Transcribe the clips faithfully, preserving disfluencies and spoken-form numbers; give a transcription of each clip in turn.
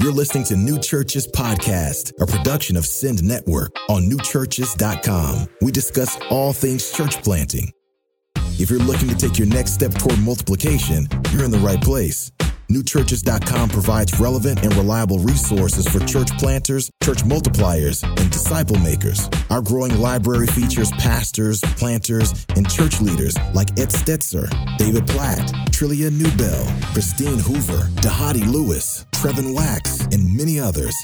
You're listening to New Churches Podcast, a production of Send Network on new churches dot com. We discuss all things church planting. If you're looking to take your next step toward multiplication, you're in the right place. new churches dot com provides relevant and reliable resources for church planters, church multipliers, and disciple makers. Our growing library features pastors, planters, and church leaders like Ed Stetzer, David Platt, Trillia Newbell, Christine Hoover, Dahadi Lewis, Trevin Wax, and many others.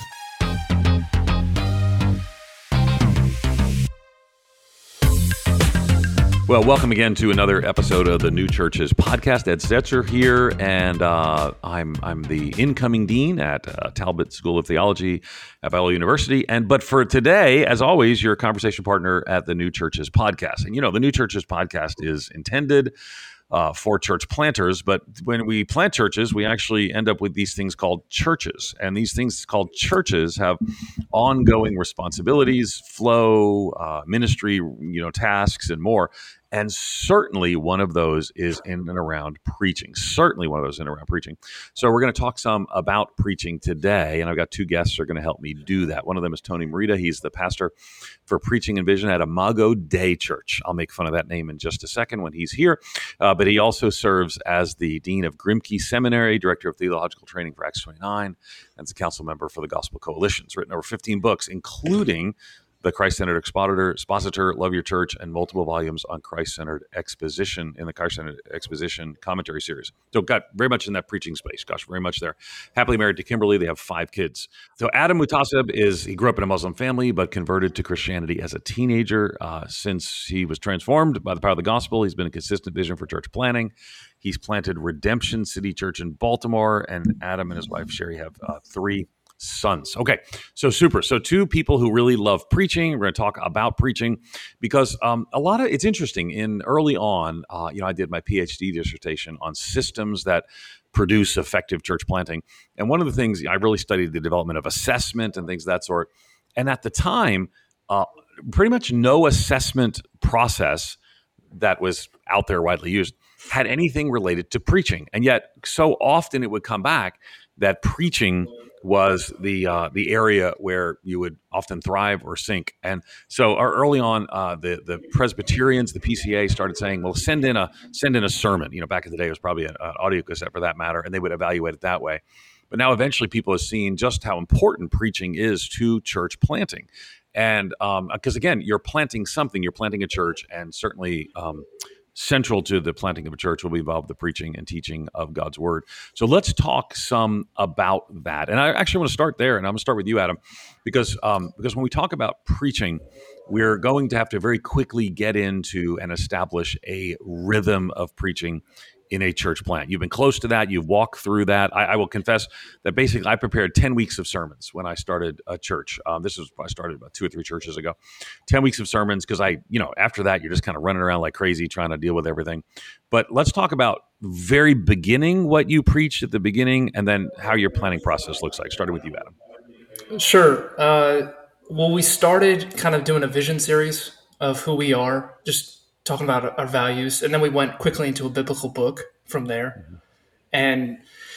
Well, welcome again to another episode of the New Churches Podcast. Ed Stetzer here, and uh, I'm I'm the incoming dean at uh, Talbot School of Theology at Biola University. And but for today, as always, your conversation partner at the New Churches Podcast. And you know, the New Churches Podcast is intended uh, for church planters, but when we plant churches, we actually end up with these things called churches. And these things called churches have ongoing responsibilities, flow, uh, ministry, you know, tasks, and more. And certainly one of those is in and around preaching. Certainly one of those in and around preaching. So we're going to talk some about preaching today, and I've got two guests who are going to help me do that. One of them is Tony Merida. He's the pastor for Preaching and Vision at Imago Dei Church. I'll make fun of that name in just a second when he's here. Uh, but he also serves as the dean of Grimke Seminary, director of theological training for Acts twenty-nine, and is a council member for the Gospel Coalition. He's written over fifteen books, including The Christ-Centered Expositor, Expositor, Love Your Church, and multiple volumes on Christ-Centered Exposition in the Christ-Centered Exposition commentary series. So got very much in that preaching space. Gosh, very much there. Happily married to Kimberly. They have five kids. So Adam Mutasib is, he grew up in a Muslim family, but converted to Christianity as a teenager. Uh, since he was transformed by the power of the gospel, he's been a consistent vision for church planning. He's planted Redemption City Church in Baltimore, and Adam and his wife, Sherry, have uh, three sons. Okay, so super. So two people who really love preaching. We're going to talk about preaching because um, a lot of, it's interesting, in early on, uh, you know, I did my PhD dissertation on systems that produce effective church planting. And one of the things, I really studied the development of assessment and things of that sort. And at the time, uh, pretty much no assessment process that was out there widely used had anything related to preaching. And yet so often it would come back that preaching was the uh, the area where you would often thrive or sink. And so uh, early on, uh, the the Presbyterians, the P C A, started saying, well, send in a send in a sermon. You know, back in the day, it was probably an audio cassette for that matter, and they would evaluate it that way. But now eventually people have seen just how important preaching is to church planting. And because, um, again, you're planting something, you're planting a church, and certainly um, central to the planting of a church will be involved the preaching and teaching of God's word. So let's talk some about that. And I actually want to start there, and I'm going to start with you, Adam, because um, because when we talk about preaching, we're going to have to very quickly get into and establish a rhythm of preaching in a church plant. You've been close to that. You've walked through that. I, I will confess that basically I prepared ten weeks of sermons when I started a church. Um, this was, I started about two or three churches ago. ten weeks of sermons because I, you know, after that, you're just kind of running around like crazy trying to deal with everything. But let's talk about very beginning, what you preached at the beginning, and then how your planning process looks like. Starting with you, Adam. Sure. Uh, well, we started kind of doing a vision series of who we are, just talking about our values, and then we went quickly into a biblical book from there. Mm-hmm. And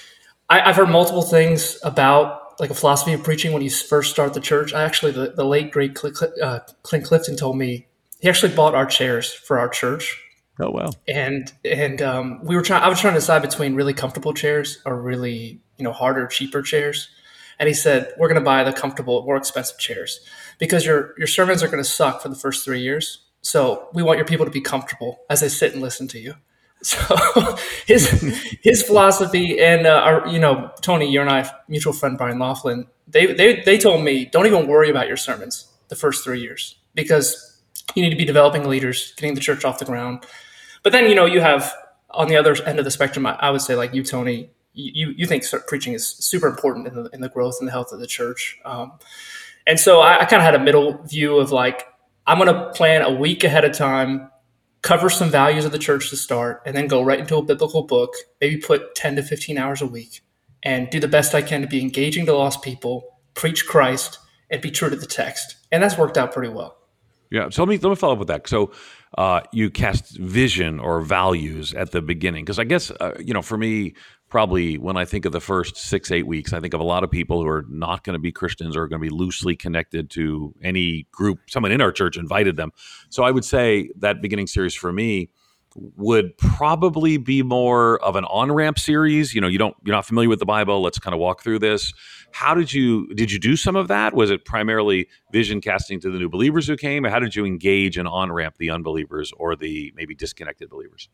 I, I've heard multiple things about like a philosophy of preaching when you first start the church. I actually, the, the late great Clint, uh, Clint Clifton told me he actually bought our chairs for our church. Oh wow! And and um, we were trying. I was trying to decide between really comfortable chairs or really you know harder, cheaper chairs. And he said, "We're going to buy the comfortable, more expensive chairs because your your sermons are going to suck for the first three years." So we want your people to be comfortable as they sit and listen to you. So his his philosophy, and uh, our, you know, Tony, you and I, mutual friend Brian Laughlin, they they they told me, don't even worry about your sermons the first three years because you need to be developing leaders, getting the church off the ground. But then you know you have on the other end of the spectrum, I, I would say like you, Tony, you you think preaching is super important in the in the growth and the health of the church. Um, and so I, I kind of had a middle view of like, I'm going to plan a week ahead of time, cover some values of the church to start, and then go right into a biblical book, maybe put ten to fifteen hours a week, and do the best I can to be engaging to lost people, preach Christ, and be true to the text. And that's worked out pretty well. Yeah. So let me let me follow up with that. So uh, you cast vision or values at the beginning, because I guess uh, you know, for me, probably when I think of the first six, eight weeks, I think of a lot of people who are not going to be Christians or are going to be loosely connected to any group. Someone in our church invited them. So I would say that beginning series for me would probably be more of an on-ramp series. You know, you don't, you're not familiar with the Bible. Let's kind of walk through this. How did you, did you do some of that? Was it primarily vision casting to the new believers who came? Or how did you engage and on-ramp the unbelievers or the maybe disconnected believers?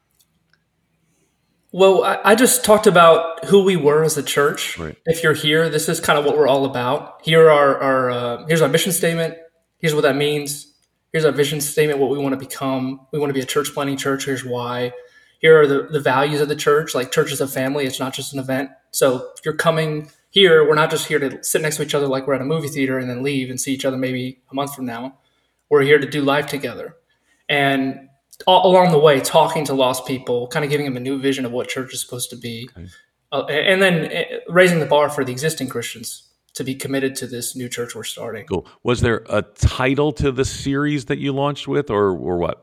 Well, I, I just talked about who we were as a church. Right. If you're here, this is kind of what we're all about. Here are our, uh, here's our mission statement. Here's what that means. Here's our vision statement, what we want to become. We want to be a church planting church. Here's why. Here are the, the values of the church. Like, church is a family. It's not just an event. So if you're coming here, we're not just here to sit next to each other like we're at a movie theater and then leave and see each other maybe a month from now. We're here to do life together. And all along the way, talking to lost people, kind of giving them a new vision of what church is supposed to be. Okay. Uh, and then uh, raising the bar for the existing Christians to be committed to this new church we're starting. Cool. Was there a title to the series that you launched with, or or what?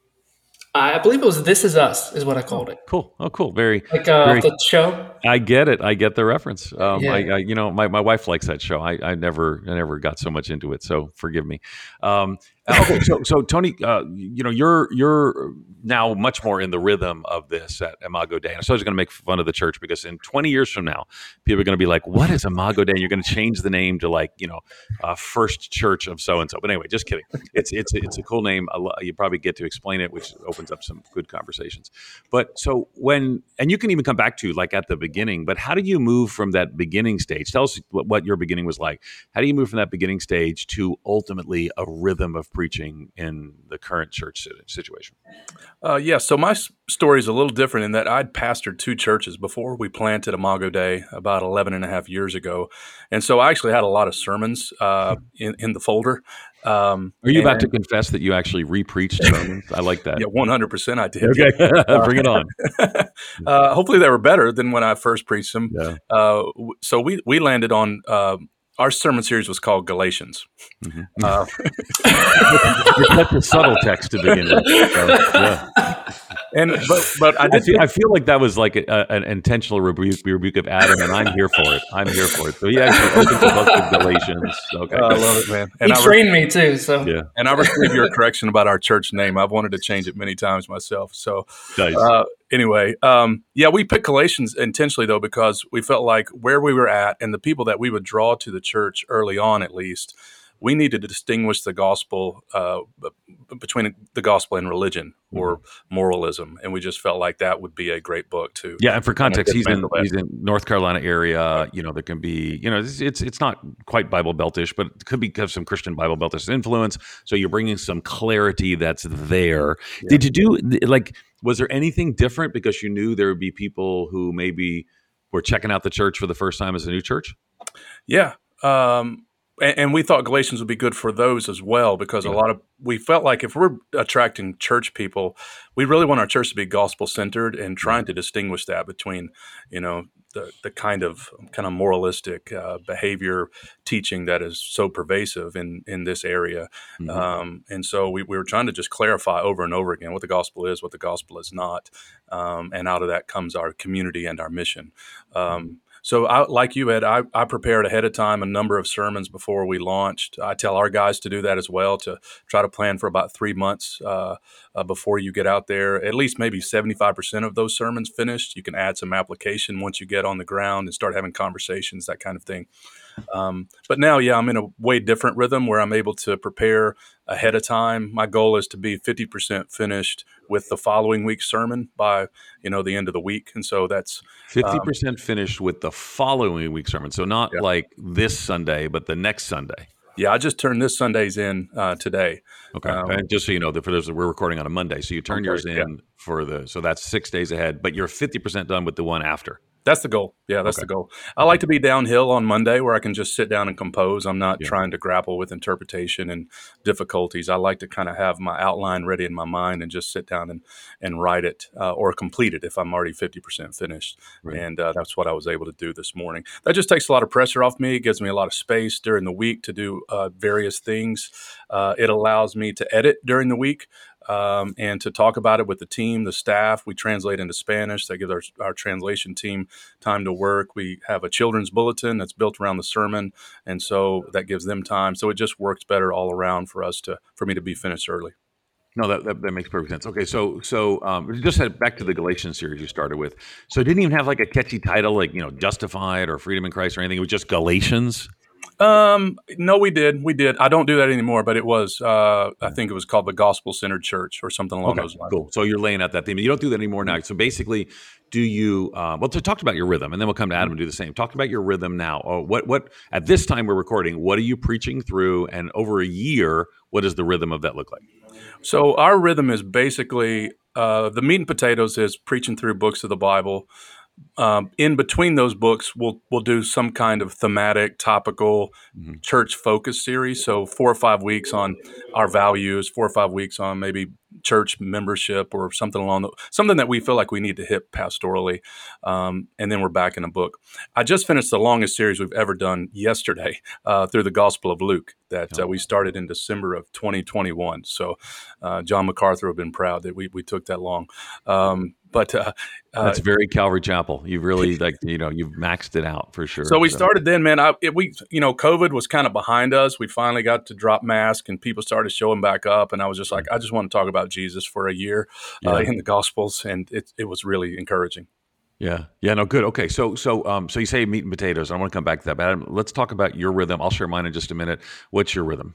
I believe it was "This Is Us" is what I called oh, it. Cool. Oh, cool. Very like uh, very, the show. I get it. I get the reference. Um, yeah. I, I, you know, my, my wife likes that show. I, I never, I never got so much into it. So forgive me. Um, okay. So, so Tony, uh, you know, you're, you're now much more in the rhythm of this at Imago Dei. And so I was going to make fun of the church because in twenty years from now, people are going to be like, what is Imago Dei? And you're going to change the name to like, you know, uh, First Church of so-and-so. But anyway, just kidding. It's, it's, it's a cool name. You probably get to explain it, which opens up some good conversations. But so when, and you can even come back to like at the beginning, but how do you move from that beginning stage? Tell us what, what your beginning was like. How do you move from that beginning stage to ultimately a rhythm of preaching in the current church situation? Uh, yeah, so my s- story is a little different in that I'd pastored two churches before we planted Imago Dei about eleven and a half years ago. And so I actually had a lot of sermons uh, in, in the folder. Um, Are you and, about to confess that you actually re-preached sermons? I like that. Yeah, one hundred percent I did. Okay, bring it on. uh, hopefully they were better than when I first preached them. Yeah. Uh, w- so we, we landed on, uh, our sermon series was called Galatians. Mm-hmm. Uh, That's a subtle text to begin with. So, yeah. And but but I did I feel, I feel like that was like a, a, an intentional rebuke, rebuke of Adam, and I'm here for it. I'm here for it. So he actually opened the book of Galatians. Okay, uh, I love it, man. And he I trained re- me too. So yeah, and I received your correction about our church name. I've wanted to change it many times myself. So nice. uh, anyway, um, yeah, we picked Galatians intentionally though because we felt like where we were at and the people that we would draw to the church early on, at least. We needed to distinguish the gospel uh, between the gospel and religion or mm-hmm. moralism, and we just felt like that would be a great book too. Yeah, and for context, he's in he's in North Carolina area. You know, there can be you know it's it's, it's not quite Bible Beltish, but it could be have some Christian Bible Beltish influence. So you're bringing some clarity that's there. Yeah. Did you do like? Was there anything different because you knew there would be people who maybe were checking out the church for the first time as a new church? Yeah. Um, And we thought Galatians would be good for those as well, because yeah. a lot of we felt like if we're attracting church people, we really want our church to be gospel centered and trying to distinguish that between, you know, the the kind of kind of moralistic uh, behavior teaching that is so pervasive in in this area. Mm-hmm. Um, and so we, we were trying to just clarify over and over again what the gospel is, what the gospel is not. Um, and out of that comes our community and our mission. Um, So I, like you, Ed, I, I prepared ahead of time a number of sermons before we launched. I tell our guys to do that as well, to try to plan for about three months uh, uh, before you get out there. At least maybe seventy-five percent of those sermons finished. You can add some application once you get on the ground and start having conversations, that kind of thing. Um, but now, yeah, I'm in a way different rhythm where I'm able to prepare ahead of time. My goal is to be fifty percent finished with the following week's sermon by, you know, the end of the week. And so that's fifty percent um, finished with the following week's sermon. So not yeah. like this Sunday, but the next Sunday. Yeah, I just turned this Sunday's in uh, today. Okay, um, and just so you know, for those we're recording on a Monday, so you turn okay, yours in yeah. for the so that's six days ahead, but you're fifty percent done with the one after. That's the goal. Yeah, that's okay. the goal. I like to be downhill on Monday where I can just sit down and compose. I'm not yeah. trying to grapple with interpretation and difficulties. I like to kind of have my outline ready in my mind and just sit down and, and write it uh, or complete it if I'm already fifty percent finished. Right. And uh, that's what I was able to do this morning. That just takes a lot of pressure off me. It gives me a lot of space during the week to do uh, various things. Uh, it allows me to edit during the week. um, and to talk about it with the team, the staff. We translate into Spanish. That gives our, our translation team time to work. We have a children's bulletin that's built around the sermon, and so that gives them time. So it just works better all around for us to for me to be finished early. No, that, that, that makes perfect sense. Okay, so so um, just head back to the Galatians series you started with. So it didn't even have like a catchy title like, you know, Justified or Freedom in Christ or anything. It was just Galatians? Um, no, we did. We did. I don't do that anymore, but it was, uh, I think it was called the Gospel Centered Church or something along Okay, those lines. cool. So you're laying out that theme. You don't do that anymore now. So basically, do you, uh, well, so talk about your rhythm, and then we'll come to Adam and do the same. Talk about your rhythm now. Oh, what, what, at this time we're recording, what are you preaching through? And over a year, what does the rhythm of that look like? So our rhythm is basically, uh, the meat and potatoes is preaching through books of the Bible. Um, in between those books, we'll we'll do some kind of thematic, topical, mm-hmm. church focus series. So four or five weeks on our values, four or five weeks on maybe church membership or something along the something that we feel like we need to hit pastorally, um, and then we're back in a book. I just finished the longest series we've ever done yesterday uh, through the Gospel of Luke that uh, we started in December of twenty twenty-one. So uh, John MacArthur have been proud that we we took that long. Um, But uh, uh, that's very Calvary Chapel. You've really like you know you've maxed it out for sure. So we so. started then, man. I, it, we you know COVID was kind of behind us. We finally got to drop masks, and people started showing back up. And I was just like, I just want to talk about Jesus for a year uh, yeah. in the Gospels, and it it was really encouraging. Yeah, yeah, no, good. Okay, so so um so you say meat and potatoes. I want to come back to that, but Adam, let's talk about your rhythm. I'll share mine in just a minute. What's your rhythm?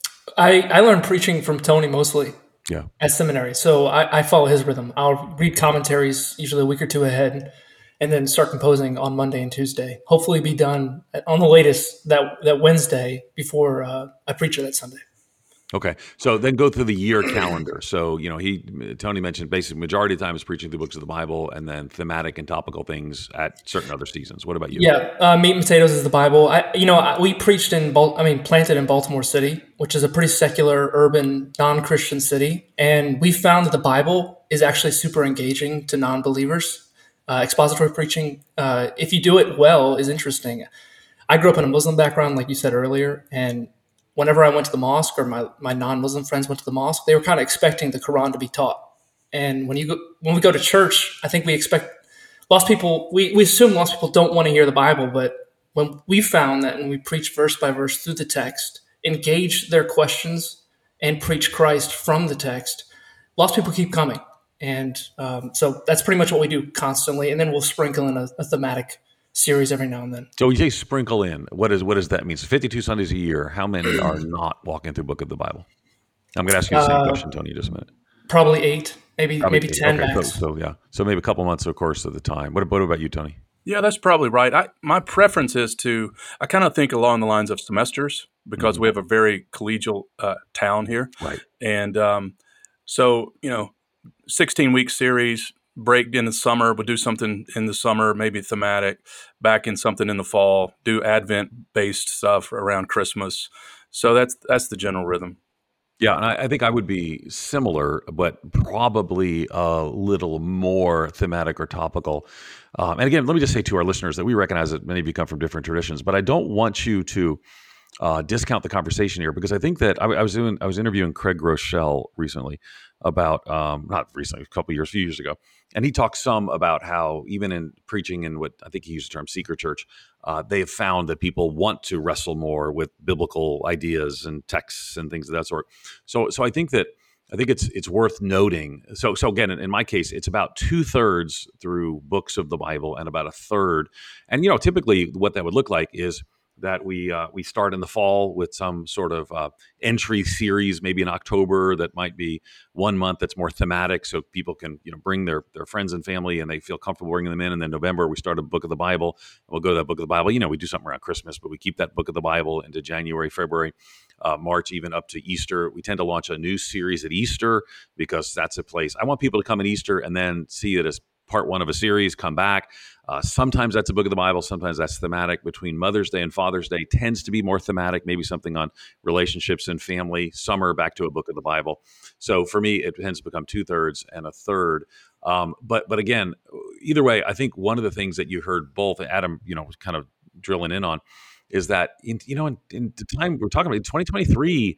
I I learned preaching from Tony mostly. Yeah. At seminary. So I, I follow his rhythm. I'll read commentaries usually a week or two ahead and then start composing on Monday and Tuesday. Hopefully be done at, on the latest that that Wednesday before uh, I preach it that Sunday. Okay. So then go through the year calendar. So, you know, he, Tony mentioned basically majority of the time is preaching the books of the Bible and then thematic and topical things at certain other seasons. What about you? Yeah. Uh, meat and potatoes is the Bible. I, you know, I, we preached in, Bal- I mean, planted in Baltimore City, which is a pretty secular, urban, non-Christian city. And we found that the Bible is actually super engaging to non-believers. Uh, expository preaching, uh, if you do it well, is interesting. I grew up in a Muslim background, like you said earlier, and whenever I went to the mosque or my, my non-Muslim friends went to the mosque, they were kind of expecting the Quran to be taught. And when you go, when we go to church, I think we expect lots people, we, we assume lots of people don't want to hear the Bible, but when we found that when we preach verse by verse through the text, engage their questions and preach Christ from the text, lots of people keep coming. And um, so that's pretty much what we do constantly. And then we'll sprinkle in a, a thematic series every now and then. So you say sprinkle in. What is what does that mean? So fifty-two Sundays a year. How many are not walking through Book of the Bible? I'm going to ask you the same uh, question, Tony, in just a minute. Probably eight, maybe probably maybe eight. ten okay, max. So, so yeah, so maybe a couple months, of course, at the time. What, what about you, Tony? Yeah, that's probably right. I, my preference is to, I kind of think along the lines of semesters because mm-hmm. we have a very collegial uh, town here. Right. And um, so, you know, sixteen-week series, break in the summer, we'll do something in the summer, maybe thematic, back in something in the fall, do Advent-based stuff around Christmas. So that's that's the general rhythm. Yeah, and I, I think I would be similar, but probably a little more thematic or topical. Um, and again, let me just say to our listeners that we recognize that many of you come from different traditions, but I don't want you to uh, discount the conversation here because I think that I, I was doing I was interviewing Craig Groeschel recently about um, not recently, a couple of years, a few years ago, and he talked some about how even in preaching in what I think he used the term seeker church, uh, they have found that people want to wrestle more with biblical ideas and texts and things of that sort. So, so I think that I think it's it's worth noting. So, so again, in, in my case, it's about two thirds through books of the Bible and about a third. And you know, typically, what that would look like is that we uh, we start in the fall with some sort of uh, entry series, maybe in October, that might be one month that's more thematic, so people can you know bring their their friends and family, and they feel comfortable bringing them in. And then November we start a book of the Bible, and we'll go to that book of the Bible. You know, we do something around Christmas, but we keep that book of the Bible into January, February, uh, March, even up to Easter. We tend to launch a new series at Easter because that's a place I want people to come at Easter and then see it as part one of a series, come back. Uh, sometimes that's a book of the Bible. Sometimes that's thematic. Between Mother's Day and Father's Day tends to be more thematic, maybe something on relationships and family. Summer, back to a book of the Bible. So for me, it tends to become two thirds and a third. Um, but but again, either way, I think one of the things that you heard both Adam, you know, was kind of drilling in on is that, in, you know, in, in the time we're talking about in twenty twenty-three,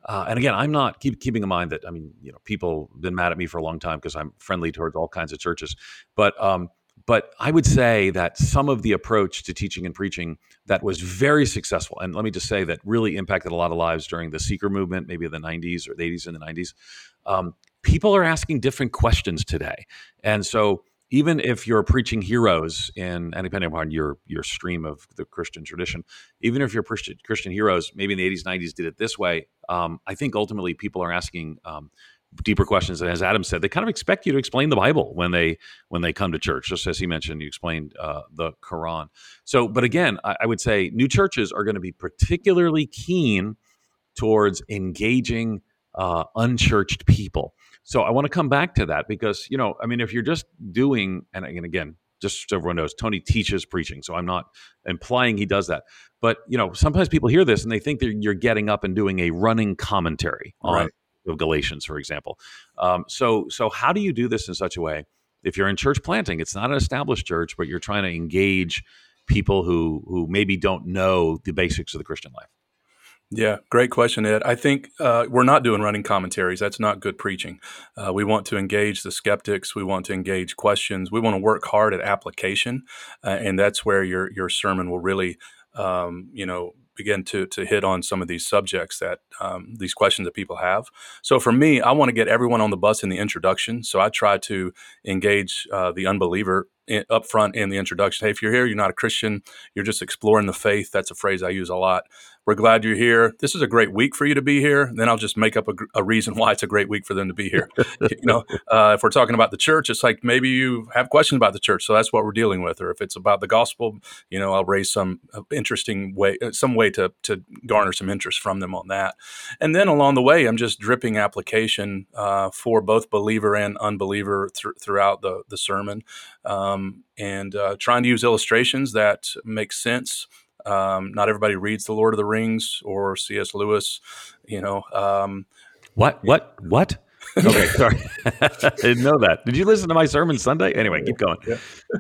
Uh, and again, I'm not keep, keeping in mind that, I mean, you know, people have been mad at me for a long time because I'm friendly towards all kinds of churches. But um, but I would say that some of the approach to teaching and preaching that was very successful, and let me just say that really impacted a lot of lives during the seeker movement, maybe in the nineties or the eighties and the nineties. Um, people are asking different questions today. And so even if you're preaching heroes in, and depending upon your your stream of the Christian tradition, even if your Christian Christian heroes maybe in the eighties, nineties did it this way, um, I think ultimately people are asking um, deeper questions. And as Adam said, they kind of expect you to explain the Bible when they when they come to church. Just as he mentioned, you explained uh, the Quran. So, but again, I, I would say new churches are going to be particularly keen towards engaging uh, unchurched people. So I want to come back to that because, you know, I mean, if you're just doing, and again, just so everyone knows, Tony teaches preaching. So I'm not implying he does that. But, you know, sometimes people hear this and they think that you're getting up and doing a running commentary on Right. of Galatians, for example. Um, so, so how do you do this in such a way? If you're in church planting, it's not an established church, but you're trying to engage people who who maybe don't know the basics of the Christian life. Yeah, great question, Ed. I think uh, we're not doing running commentaries. That's not good preaching. Uh, we want to engage the skeptics. We want to engage questions. We want to work hard at application, uh, and that's where your your sermon will really, um, you know, begin to to hit on some of these subjects that um, these questions that people have. So for me, I want to get everyone on the bus in the introduction. So I try to engage uh, the unbeliever in, up front in the introduction. Hey, if you're here, you're not a Christian, you're just exploring the faith. That's a phrase I use a lot. We're glad you're here. This is a great week for you to be here. Then I'll just make up a, a reason why it's a great week for them to be here. You know, uh, if we're talking about the church, it's like maybe you have questions about the church, so that's what we're dealing with. Or if it's about the gospel, you know, I'll raise some interesting way, some way to to garner some interest from them on that. And then along the way, I'm just dripping application uh, for both believer and unbeliever th- throughout the the sermon, um, and uh, trying to use illustrations that make sense. Um, not everybody reads The Lord of the Rings or C S. Lewis, you know. Um, What? What? What? Okay, sorry. I didn't know that. Did you listen to my sermon Sunday? Anyway, keep going. Yeah.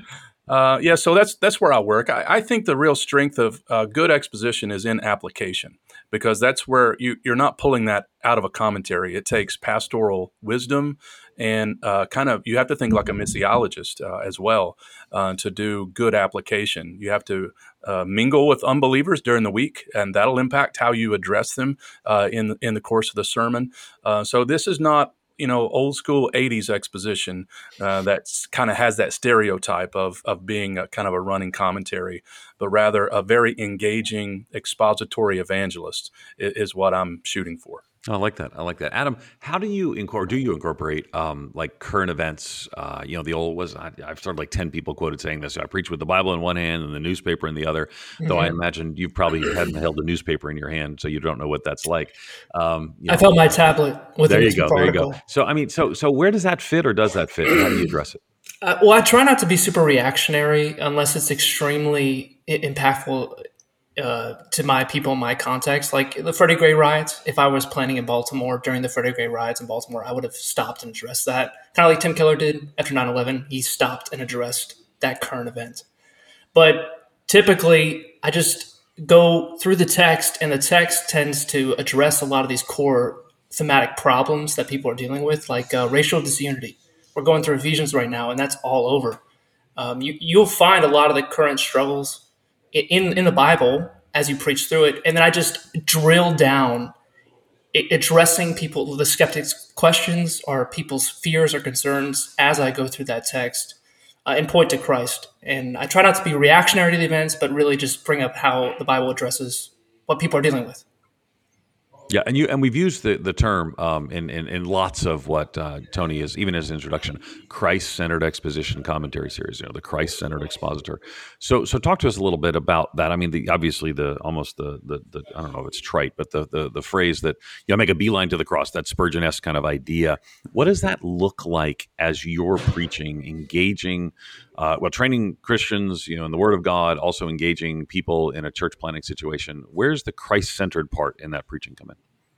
Uh, yeah, so that's that's where I work. I, I think the real strength of uh, good exposition is in application, because that's where you, you're not pulling that out of a commentary. It takes pastoral wisdom and uh, kind of, you have to think like a missiologist uh, as well uh, to do good application. You have to uh, mingle with unbelievers during the week, and that'll impact how you address them uh, in, in the course of the sermon. Uh, so this is not, you know, old school eighties exposition uh, that's kind of has that stereotype of of being a kind of a running commentary, but rather a very engaging expository evangelist is, is what I'm shooting for. I like that. I like that. Adam, how do you incorporate, do you incorporate um, like current events? Uh, you know, the old was, I, I've started like ten people quoted saying this. I preach with the Bible in one hand and the newspaper in the other, mm-hmm. though I imagine you've probably hadn't held a newspaper in your hand, so you don't know what that's like. Um, you know, I've held my tablet with there a you go. There article. you go. So, I mean, so, so where does that fit, or does that fit? How do you address it? Uh, well, I try not to be super reactionary unless it's extremely i- impactful uh, to my people in my context. Like the Freddie Gray riots, if I was planning in Baltimore during the Freddie Gray riots in Baltimore, I would have stopped and addressed that. Kind of like Tim Keller did after nine eleven. He stopped and addressed that current event. But typically, I just go through the text, and the text tends to address a lot of these core thematic problems that people are dealing with, like uh, racial disunity. We're going through Ephesians right now, and that's all over. Um, you, you'll find a lot of the current struggles in in the Bible as you preach through it, and then I just drill down, addressing people, the skeptics' questions or people's fears or concerns as I go through that text, uh, and point to Christ. And I try not to be reactionary to the events, but really just bring up how the Bible addresses what people are dealing with. Yeah, and you and we've used the the term um, in, in in lots of what uh, Tony is, even as an introduction, Christ-centered exposition commentary series. You know, the Christ-centered expositor. So so talk to us a little bit about that. I mean, the obviously the almost the the, the I don't know if it's trite, but the the the phrase that, you know, make a beeline to the cross, that Spurgeon-esque kind of idea. What does that look like as you're preaching, engaging, uh, well, training Christians, you know, in the Word of God, also engaging people in a church planting situation? Where's the Christ-centered part in that preaching come in?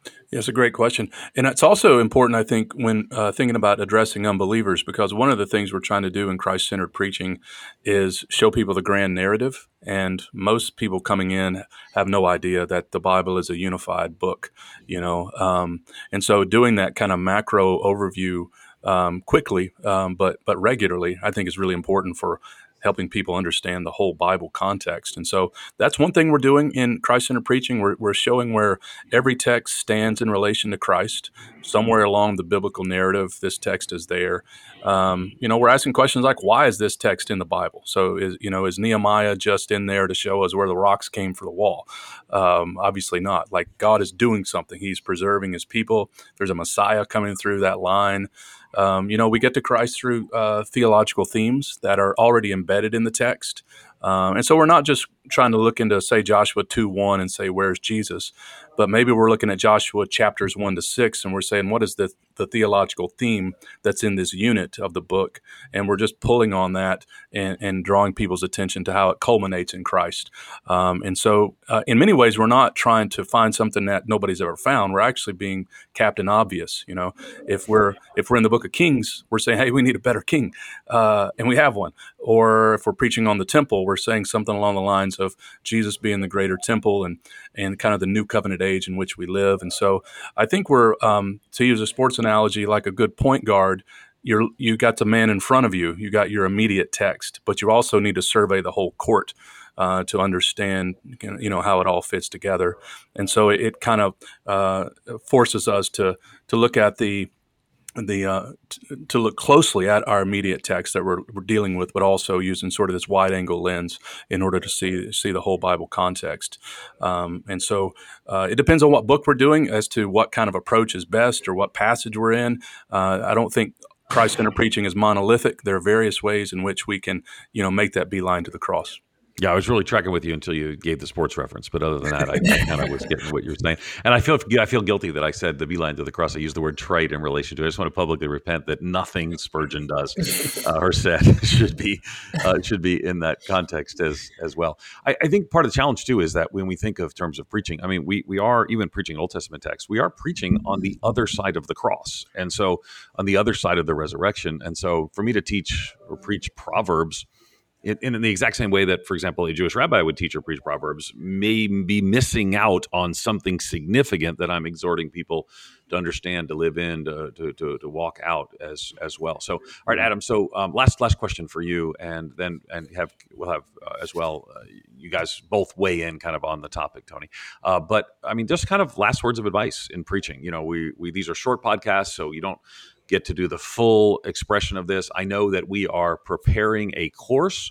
Yeah, it's a great question. And it's also important, I think, when uh, thinking about addressing unbelievers, because one of the things we're trying to do in Christ-centered preaching is show people the grand narrative. And most people coming in have no idea that the Bible is a unified book, you know. Um, and so doing that kind of macro overview um, quickly, um, but but regularly, I think is really important for helping people understand the whole Bible context. And so that's one thing we're doing in Christ-centered preaching. We're, we're showing where every text stands in relation to Christ. Somewhere along the biblical narrative, this text is there. Um, you know, we're asking questions like, why is this text in the Bible? So, is you know, is Nehemiah just in there to show us where the rocks came for the wall? Um, obviously not. Like, God is doing something. He's preserving his people. There's a Messiah coming through that line. Um, you know, we get to Christ through uh, theological themes that are already embedded in the text. Um, and so we're not just trying to look into, say, Joshua two one and say, where's Jesus? But maybe we're looking at Joshua chapters one to six, and we're saying, what is the, the theological theme that's in this unit of the book? And we're just pulling on that and, and drawing people's attention to how it culminates in Christ. Um, and so uh, in many ways, we're not trying to find something that nobody's ever found. We're actually being Captain Obvious. You know, if we're if we're in the book of Kings, we're saying, hey, we need a better king, uh, and we have one. Or if we're preaching on the temple, we're saying something along the lines of Jesus being the greater temple and and kind of the new covenant age in which we live. And so I think we're, um, to use a sports analogy, like a good point guard. You're you got the man in front of you. You got your immediate text, but you also need to survey the whole court uh, to understand, you know, how it all fits together. And so it, it kind of uh, forces us to to look at the the uh, t- to look closely at our immediate text that we're, we're dealing with, but also using sort of this wide angle lens in order to see see the whole Bible context. Um, and so uh, it depends on what book we're doing as to what kind of approach is best or what passage we're in. Uh, I don't think Christ-centered preaching is monolithic. There are various ways in which we can, you know, make that beeline to the cross. Yeah, I was really tracking with you until you gave the sports reference. But other than that, I, I kind of was getting what you were saying. And I feel I feel guilty that I said the beeline to the cross. I used the word trite in relation to it. I just want to publicly repent that nothing Spurgeon does uh, or said should be uh, should be in that context as as well. I, I think part of the challenge, too, is that when we think of terms of preaching, I mean, we we are even preaching Old Testament texts. We are preaching on the other side of the cross. And so on the other side of the resurrection. And so for me to teach or preach Proverbs, In, in the exact same way that, for example, a Jewish rabbi would teach or preach Proverbs, may be missing out on something significant that I'm exhorting people to understand, to live in, to to to, to walk out as as well. So, all right, Adam. So, um, last last question for you, and then and have we'll have uh, as well. Uh, you guys both weigh in kind of on the topic, Tony. Uh, but I mean, just kind of last words of advice in preaching. You know, we we these are short podcasts, so you don't get to do the full expression of this. I know that we are preparing a course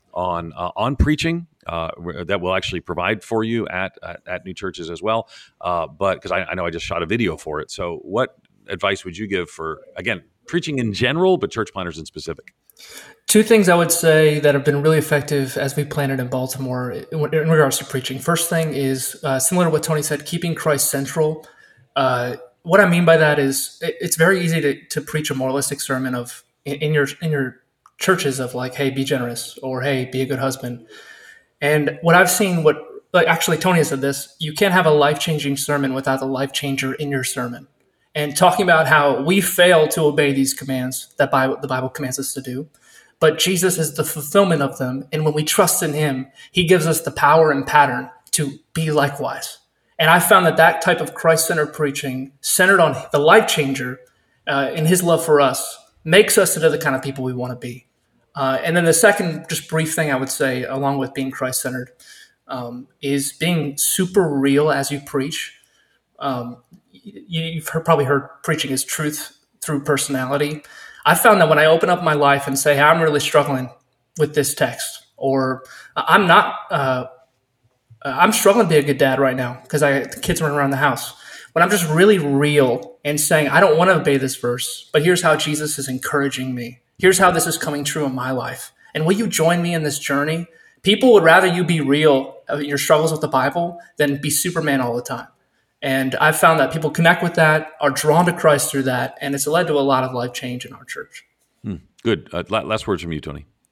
on uh, on preaching uh, that we'll actually provide for you at at, at New Churches as well. Uh, but because I, I know I just shot a video for it. So what advice would you give for, again, preaching in general, but church planners in specific? Two things I would say that have been really effective as we planted in Baltimore in, in regards to preaching. First thing is uh, similar to what Tony said, keeping Christ central. Uh, what I mean by that is it, it's very easy to, to preach a moralistic sermon of in, in your in your churches of like, hey, be generous, or hey, be a good husband. And what I've seen, what like actually Tony has said this, you can't have a life-changing sermon without the life changer in your sermon. And talking about how we fail to obey these commands that Bible, the Bible commands us to do, but Jesus is the fulfillment of them. And when we trust in him, he gives us the power and pattern to be likewise. And I found that that type of Christ-centered preaching, centered on the life changer uh, and his love for us, makes us into the kind of people we want to be. Uh, and then the second, just brief thing I would say, along with being Christ-centered, um, is being super real as you preach. Um, you've heard, probably heard preaching is truth through personality. I found that when I open up my life and say, hey, I'm really struggling with this text, or I'm not, uh, I'm struggling to be a good dad right now because I the kids running around the house. When I'm just really real and saying, I don't want to obey this verse, but here's how Jesus is encouraging me. Here's how this is coming true in my life. And will you join me in this journey? People would rather you be real of your struggles with the Bible than be Superman all the time. And I've found that people connect with that, are drawn to Christ through that, and it's led to a lot of life change in our church. Hmm. Good. Uh, last words from you, Tony.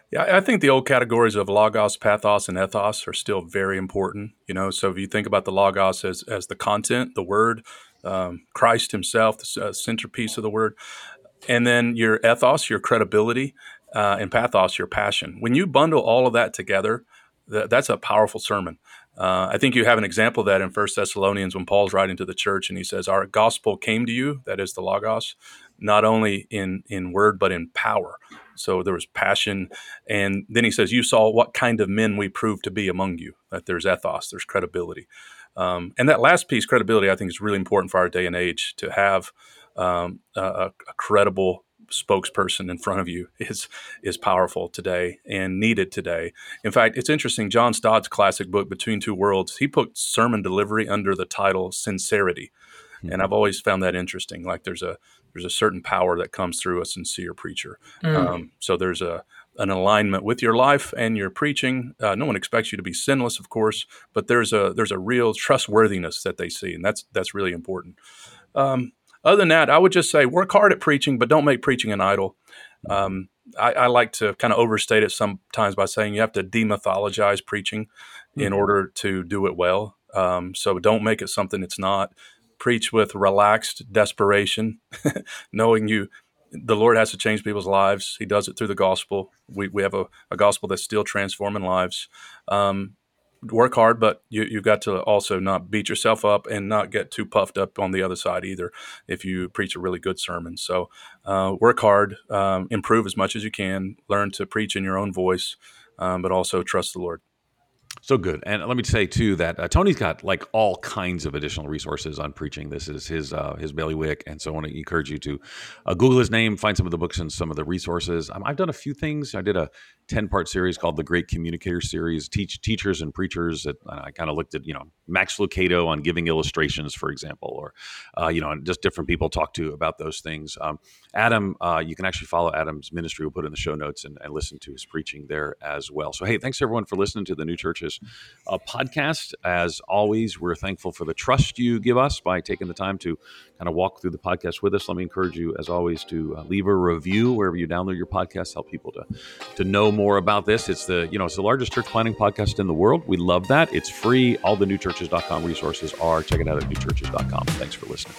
Yeah, I think the old categories of logos, pathos, and ethos are still very important. You know, so if you think about the logos as as the content, the word, um, Christ Himself, the uh, centerpiece of the word, and then your ethos, your credibility, uh, and pathos, your passion. When you bundle all of that together, th- that's a powerful sermon. Uh, I think you have an example of that in First Thessalonians when Paul's writing to the church, and he says, "Our gospel came to you," that is the logos, not only in in word but in power. So there was passion. And then he says, you saw what kind of men we proved to be among you, that there's ethos, there's credibility. Um, and that last piece, credibility, I think is really important for our day and age. To have um, a, a credible spokesperson in front of you is is powerful today and needed today. In fact, it's interesting, John Stott's classic book, Between Two Worlds, he put sermon delivery under the title sincerity. Mm-hmm. And I've always found that interesting. Like there's a there's a certain power that comes through a sincere preacher. Mm. Um, so there's a an alignment with your life and your preaching. Uh, no one expects you to be sinless, of course, but there's a there's a real trustworthiness that they see, and that's that's really important. Um, other than that, I would just say work hard at preaching, but don't make preaching an idol. Um, I, I like to kind of overstate it sometimes by saying you have to demythologize preaching mm-hmm. in order to do it well. Um, so don't make it something it's not. Preach with relaxed desperation, knowing you, the Lord has to change people's lives. He does it through the gospel. We we have a, a gospel that's still transforming lives. Um, work hard, but you, you've got to also not beat yourself up and not get too puffed up on the other side either if you preach a really good sermon. So uh, work hard, um, improve as much as you can, learn to preach in your own voice, um, but also trust the Lord. So good. And let me say, too, that uh, Tony's got like all kinds of additional resources on preaching. This is his uh, his bailiwick. And so I want to encourage you to uh, Google his name, find some of the books and some of the resources. Um, I've done a few things. I did a ten-part series called the Great Communicator Series, teach teachers and preachers. That uh, I kind of looked at, you know, Max Lucado on giving illustrations, for example, or, uh, you know, and just different people talk to about those things. Um, Adam, uh, you can actually follow Adam's ministry. We'll put it in the show notes and, and listen to his preaching there as well. So, hey, thanks everyone for listening to the New Churches uh, podcast. As always, we're thankful for the trust you give us by taking the time to kind of walk through the podcast with us. Let me encourage you, as always, to uh, leave a review wherever you download your podcast. Help people to to know more about this. It's the you know it's the largest church planning podcast in the world. We love that. It's free. All the new churches dot com resources are. Check it out at new churches dot com. Thanks for listening.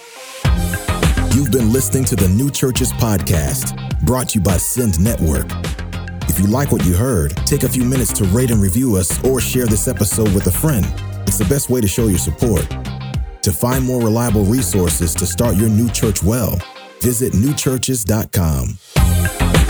You've been listening to the New Churches podcast, brought to you by Send Network. If you like what you heard, take a few minutes to rate and review us or share this episode with a friend. It's the best way to show your support. To find more reliable resources to start your new church well, visit new churches dot com.